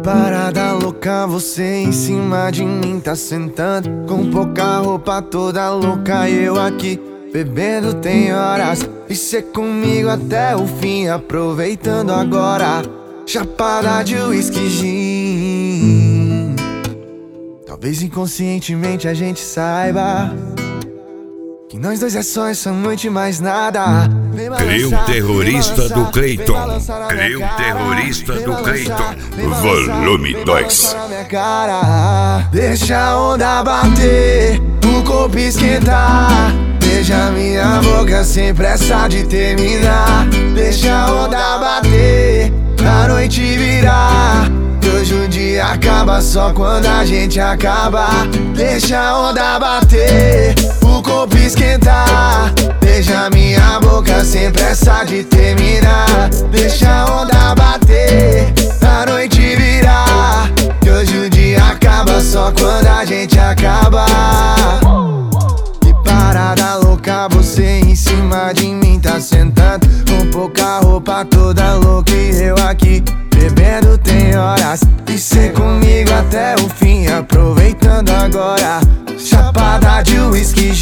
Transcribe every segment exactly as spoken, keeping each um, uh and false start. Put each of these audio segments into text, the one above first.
parada louca, você em cima de mim tá sentando, com pouca roupa, toda louca, e eu aqui bebendo tem horas. E cê comigo até o fim, aproveitando agora, chapada de whisky gin. Talvez inconscientemente a gente saiba que nós dois é só essa noite, mais nada. Creu terrorista do Cleiton. Creu terrorista do Cleiton. Volume dois. Deixa a onda bater, o corpo esquentar. Beija minha boca sem pressa de terminar. Deixa a onda bater, a noite virar. Que hoje o dia acaba só quando a gente acaba. Deixa a onda bater, o corpo esquentar. Beija minha boca sem pressa de terminar. Deixa a onda bater, a noite virar. Que hoje o dia acaba só quando a gente acaba. Que parada louca, você em cima de mim tá sentando, com pouca roupa, toda louca, e eu aqui bebendo tem horas. E cê comigo até o fim, aproveitando agora, chapada de whisky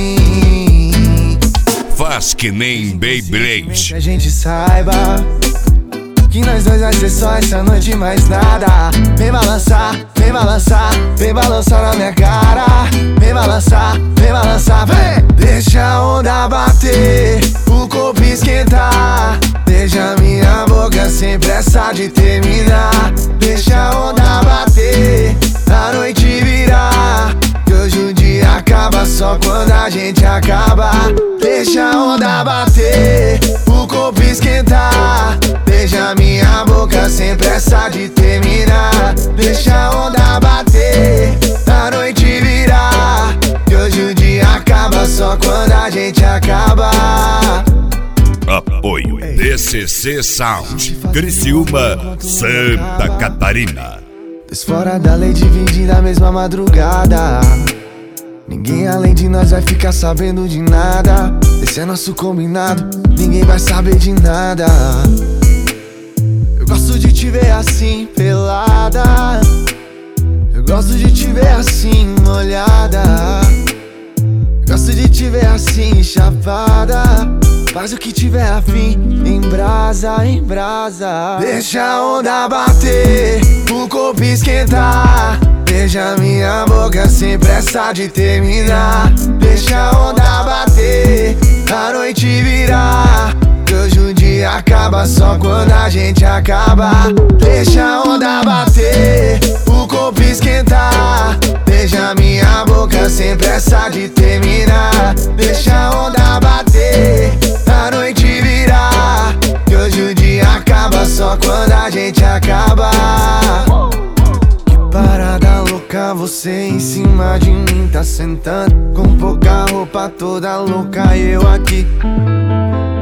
gin. Faz que nem Beyblade. Que a gente saiba que nós dois vai ser só essa noite, mais nada. Vem balançar, vem balançar, vem balançar na minha cara. Vem balançar, vem balançar, vem. Deixa a onda bater, o corpo esquentar. Beija minha boca sem pressa de terminar. Deixa a onda bater, a noite virar. Que hoje o dia acaba só quando a gente acaba. Deixa a onda bater, o corpo esquentar. Beija minha boca sem pressa de terminar. Deixa a onda bater, a noite virar. Que hoje o dia acaba só quando a gente acaba. Apoio D C C Sound, Criciúma, Santa Catarina. Desfora da lei, dividir na mesma madrugada. Ninguém além de nós vai ficar sabendo de nada. Esse é nosso combinado, ninguém vai saber de nada. Eu gosto de te ver assim, pelada. Eu gosto de te ver assim, molhada. Eu gosto de te ver assim, chapada. Faz o que tiver afim, em brasa, em brasa. Deixa a onda bater, o corpo esquentar. Beija minha boca sem pressa de terminar. Deixa a onda bater, a noite virar. Que hoje o dia acaba só quando a gente acaba. Deixa a onda bater, o corpo esquentar. Beija minha boca sem pressa de terminar. Deixa a onda bater, a noite virar. Que hoje o dia acaba só quando a gente acaba. Que parada louca, você em cima de mim tá sentando, com pouca roupa, toda louca, e eu aqui